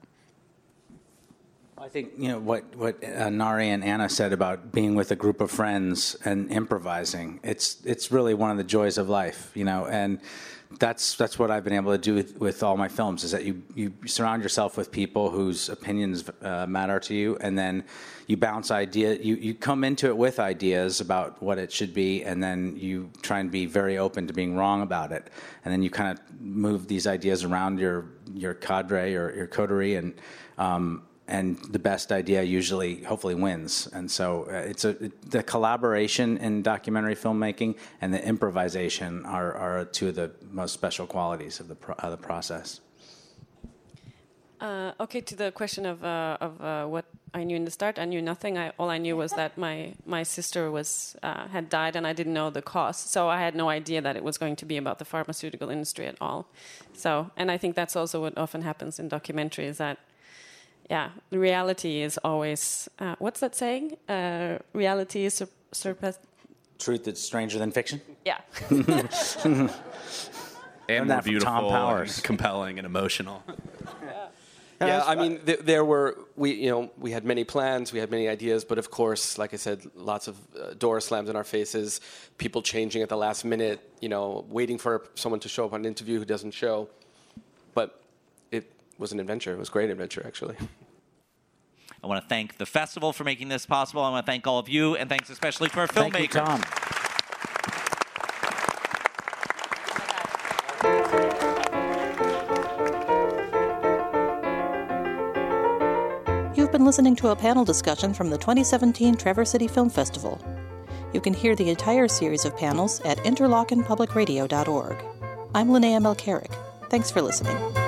G: I think what Nari and Anna said about being with a group of friends and improvising. It's really one of the joys of life, and that's what I've been able to do with all my films, is that you surround yourself with people whose opinions matter to you, and then you bounce ideas. You come into it with ideas about what it should be, and then you try and be very open to being wrong about it, and then you kind of move these ideas around your cadre or your coterie, and the best idea usually, hopefully, wins. And so the collaboration in documentary filmmaking and the improvisation are two of the most special qualities of the process.
H: Okay, to the question of what I knew in the start, I knew nothing. All I knew was that my sister had died, and I didn't know the cost. So I had no idea that it was going to be about the pharmaceutical industry at all. So, and I think that's also what often happens in documentaries, that the reality is always, what's that saying? Reality is surpassed.
G: Truth is stranger than fiction?
H: Yeah.
F: And more beautiful, and compelling, and emotional.
I: Yeah, I mean, we had many plans, we had many ideas, but of course, like I said, lots of doors slammed in our faces, people changing at the last minute, waiting for someone to show up on an interview who doesn't show. But it was an adventure. It was a great adventure, actually.
B: I want to thank the festival for making this possible. I want to thank all of you, and thanks especially to our filmmakers.
G: Thank you, Tom.
A: You've been listening to a panel discussion from the 2017 Traverse City Film Festival. You can hear the entire series of panels at interlockenpublicradio.org. I'm Linnea Melcherick. Thanks for listening.